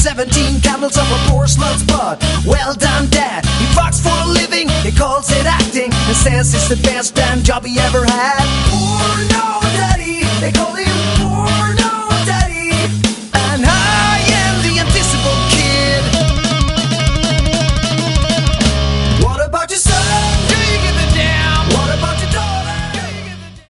17 candles of a poor slut's butt. Well done, Dad. He fucks for a living, he calls it acting, and says it's the best damn job he ever had. Poor no, Daddy, they call